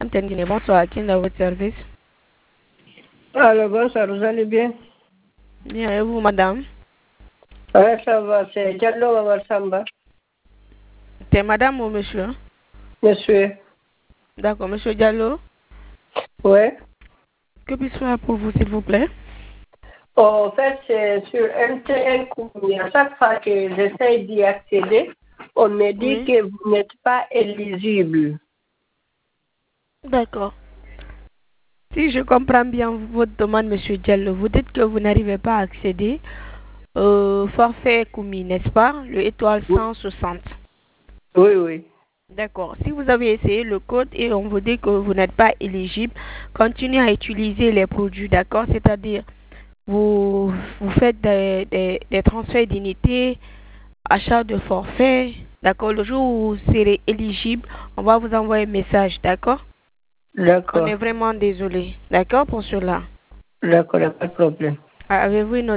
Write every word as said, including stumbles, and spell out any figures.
Antenne, bonsoir, qui est dans votre service? Alors, bonsoir, vous allez bien? Bien, et vous, madame? Oui, ça va, c'est Diallo Maman Samba. C'est madame ou monsieur? Monsieur. D'accord, monsieur Diallo. Oui. Que puis-je faire pour vous, s'il vous plaît? Oh, en fait, c'est sur M T N Koumouni. À chaque fois que j'essaie d'y accéder, on me dit Oui. que vous n'êtes pas éligible. D'accord. Si je comprends bien votre demande, monsieur Diallo, vous dites que vous n'arrivez pas à accéder au forfait Koumi, n'est-ce pas? Le étoile cent soixante. Oui, oui. D'accord. Si vous avez essayé le code et on vous dit que vous n'êtes pas éligible, continuez à utiliser les produits, d'accord? C'est-à-dire, vous, vous faites des, des, des transferts d'unités, achat de forfait, d'accord? Le jour où vous serez éligible, on va vous envoyer un message, d'accord? On D'accord. est vraiment désolé, d'accord, pour cela. D'accord, pas de problème. Avez-vous une